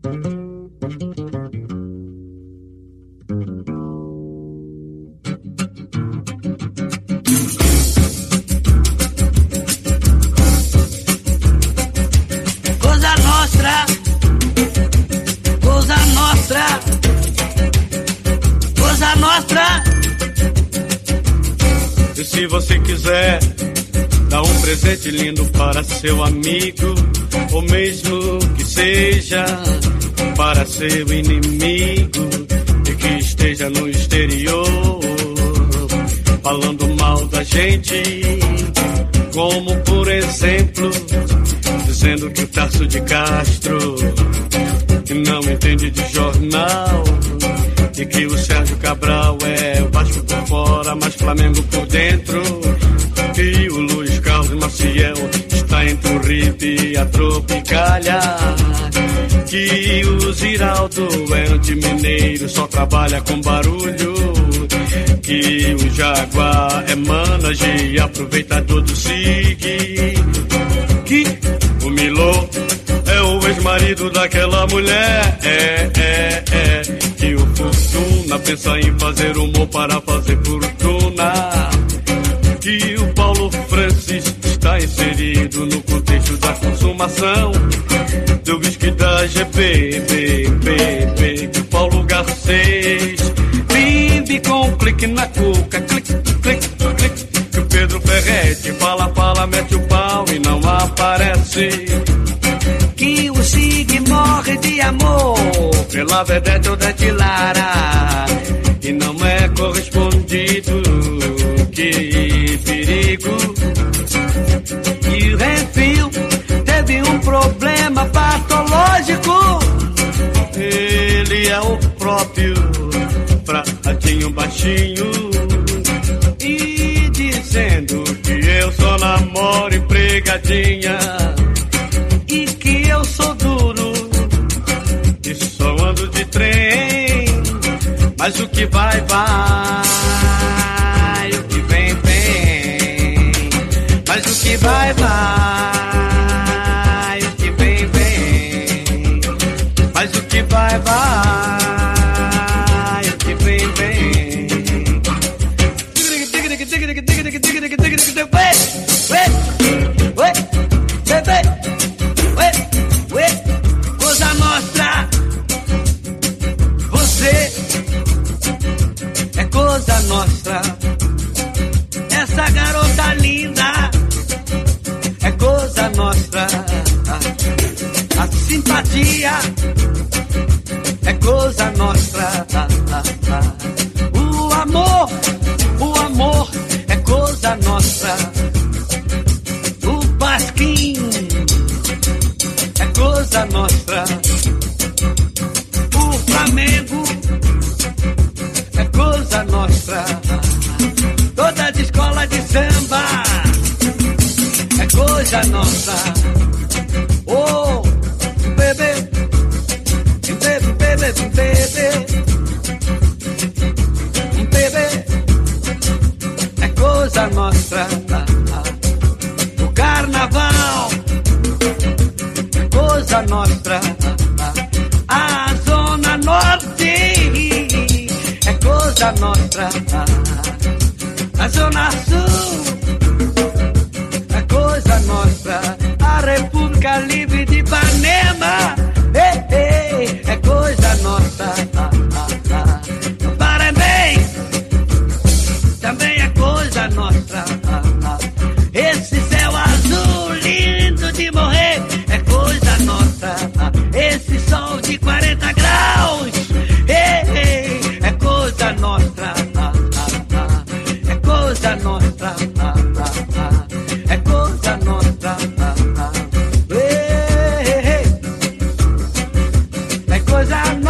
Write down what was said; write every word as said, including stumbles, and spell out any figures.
Cosa nostra, cosa nostra, cosa nostra. E se você quiser dar um presente lindo para seu amigo, ou mesmo que seja para seu inimigo, e que esteja no exterior falando mal da gente, como por exemplo dizendo que o Tarso de Castro que não entende de jornal, e que o Sérgio Cabral é o Vasco por fora, mas Flamengo por dentro, e o Luiz Carlos Maciel está entre o Ribe e a Tropicália, que o Ziraldo é anti-mineiro, só trabalha com barulho, que o Jaguar é manager e aproveitador do S I G, que o Milô é o ex-marido daquela mulher, é, é, é, que o Fortuna pensa em fazer humor para fazer fortuna, que o Paulo Francis está inserido no contexto da consumação do whisky da G B, B, B, B, que o Paulo Garcês vive com um clique na cuca, clique, clique, clique, que o Pedro Ferretti fala, fala, mete o pau e não aparece, Que o Sig morre de amor pela Vedete Odete Lara e não é correspondido, que perigo. E o Refil teve um problema patológico. Ele é o próprio pratinho baixinho, E dizendo que eu só namoro empregadinha, e que eu sou duro, e só ando de trem, mas o que vai, vai, o que vem, vem, mas o que vai, vai, o que vem, vem, mas o que vai, vai, o que vem, vem. Ué, ué, bebê, ué, ué, Cosa Nostra. Você é Cosa Nostra. Essa garota linda é Cosa Nostra. A simpatia é Cosa Nostra. O amor, o amor é Cosa Nostra. O Pasquim é Cosa Nostra. O Flamengo é Cosa Nostra. Toda a escola de samba é Cosa Nostra. Oh, bebê, bebê, bebê, bebê, bebê, é Cosa Nostra. O carnaval é Cosa Nostra. A zona norte é Cosa Nostra. A zona sul é Cosa Nostra. A República Livre de Ipanema ei, ei, é Cosa Nostra. Parabéns, também é Cosa Nostra. Esse céu azul lindo de morrer é Cosa Nostra. Esse sol de quarenta graus ei, ei, é Cosa Nostra. É Cosa Nostra. É Cosa Nostra. Ei, ei, ei. É Cosa Nostra.